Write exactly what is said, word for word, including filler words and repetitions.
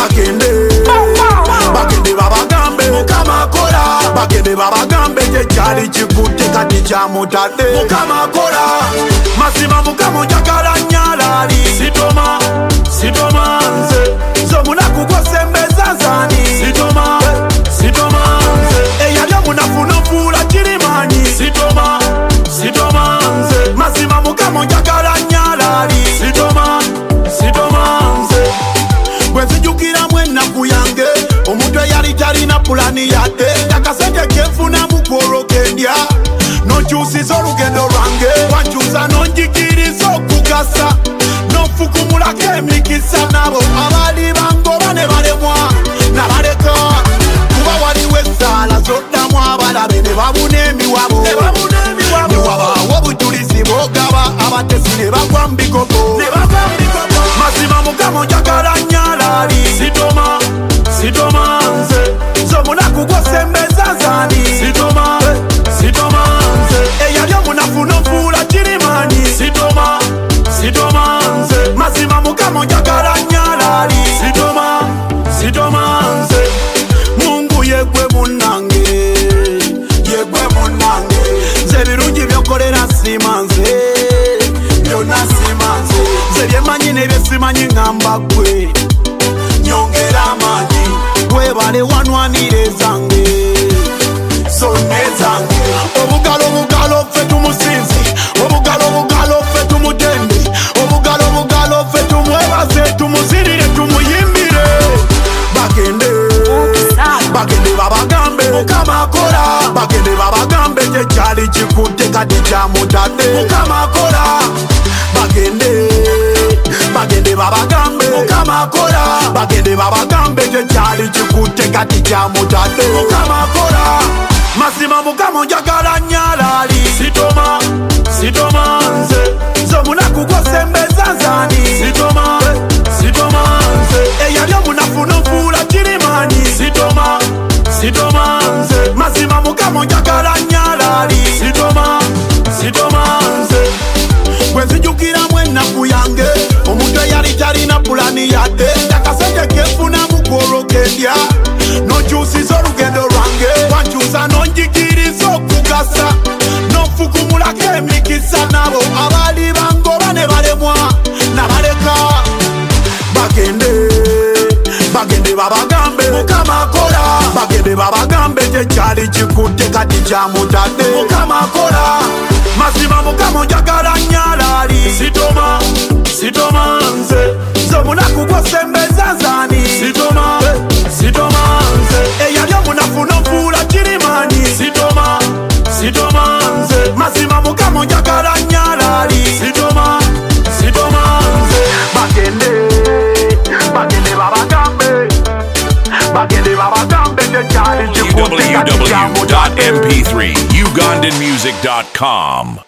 bagende bagende babagambe mukama akola bagende babagambe tekyali kikutte kati kyamutadde mukama akola mazima mukama onjagala nyalali sitoma sitoma nze zomunaku gwosembeza nzani sitoma sitoma nze eyali omunafu nofuula kirimanyi sitoma sitoma nze mazima mukama onjagala nyalali sitoma sitoma nze bwenzijukiramu ennaku yange omuntu eyali talina pulani yadde akasente kenfunamu kwolokendya nokyusiza olugendo lwange wankyusa nonjikiriza okugasa nofukumulako emikisa nabo abali bangoba ne balemwa nabaleka kuba waliwo esaala zoddamu abalabe ne babuna emiwabo newabaawo obujulizi bwogaba abatesi ne bagwa mu bikopo mazima mukama onjagala nyalali sitoma sitoma nze zomunaku gwosembeza nzani sitoma sitoma nze eyali omunafu nofuula kirimanyi sitoma sitoma nze mazima mukama onjagala nyalali sitoma sitoma nze Mungu yegwe munange yegwe munange nze birungi byokolera sima nze byonna sima nze nze byemanyi nebyesimanyi ngamba gwe nyongera amaanyi webale wanwanire zange sonne zange obugalo bugalo ffe tumusinzi obugalo bugalo ffe tumutende obugalo bugalo ffe tumwebaze tumuzirire tumuyimbire bagende bagende babagambe mukama akola bagende babagambe tekyali kikutte kati kyamutadde mukama akola bagende bagende babagambe mukama akola bagende babagambe tekyali kikutte kati kyamutadde mukama akola mazima mukama onjagala nyalali sitoma sitoma nze zomunaku gwosembeza nzani sitoma sitoma nze eyali omunafu nofuula kirimanyi sitoma sitoma nze mazima mukama onjagala nyalali sitoma sitoma nze bwenzijukiramu ennaku yange omuntu eyali talina pulani yadde akasente kenfunamu kwolokendya nokyusiza olugendo lwange wankyusa nonjikiriza okugasa nofukumulako emikisa nabo abali bangoba ne balemwa nabaleka bagende bagende babagambe mukama akola bagende babagambe tekyali kikutte kati kyamutadde mukama akola mazima mukama onjagala nyalali sitoma sitoma nze zomunaku gwosembeza nzani sitoma sitoma nze eyali omunafu nofuula kirimanyi sitoma sitoma nze mazima mukama onjagala nyalali sitoma sitoma nze bagende bagende babagambe bagende babagambe tekyali kikutte kati kyamutadde w w w dot m p three ugandan music dot com